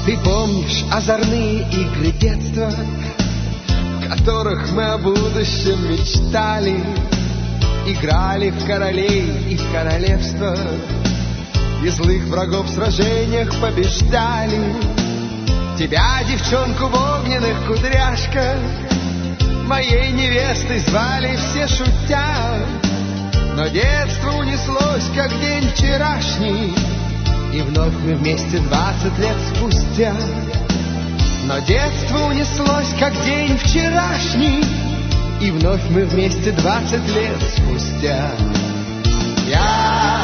Ты помнишь озорные игры детства, в которых мы о будущем мечтали, играли в королей и в королевство, и злых врагов в сражениях побеждали. Тебя, девчонку в огненных кудряшках, моей невестой звали все шутя. Но детство унеслось, как день вчерашний, и вновь мы вместе 20 лет спустя. Но детство унеслось, как день вчерашний, и вновь мы вместе 20 лет спустя. Я